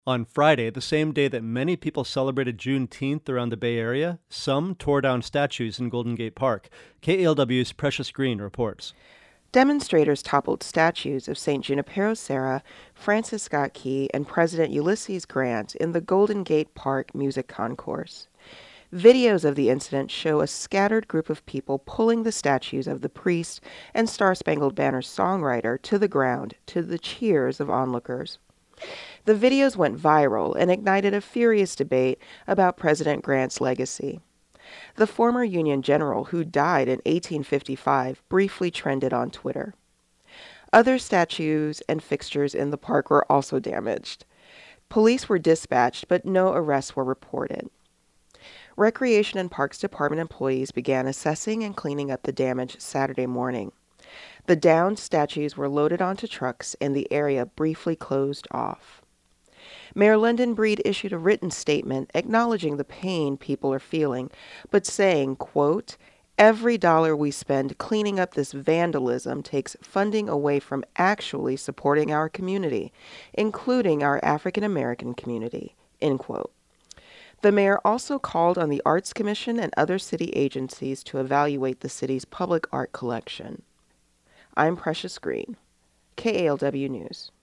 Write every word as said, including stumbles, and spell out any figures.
On Friday, the same day that many people celebrated Juneteenth around the Bay Area, some tore down statues in Golden Gate Park. K A L W's Precious Green reports. Demonstrators toppled statues of Saint Junipero Serra, Francis Scott Key, and President Ulysses Grant in the Golden Gate Park Music Concourse. Videos of the incident show a scattered group of people pulling the statues of the priest and Star Spangled Banner songwriter to the ground to the cheers of onlookers. The videos went viral and ignited a furious debate about President Grant's legacy. The former Union general, who died in eighteen fifty-five, briefly trended on Twitter. Other statues and fixtures in the park were also damaged. Police were dispatched, but no arrests were reported. Recreation and Parks Department employees began assessing and cleaning up the damage Saturday morning. The downed statues were loaded onto trucks and the area briefly closed off. Mayor London Breed issued a written statement acknowledging the pain people are feeling, but saying, quote, "Every dollar we spend cleaning up this vandalism takes funding away from actually supporting our community, including our African American community," end quote. The mayor also called on the Arts Commission and other city agencies to evaluate the city's public art collection. I'm Precious Green, K A L W News.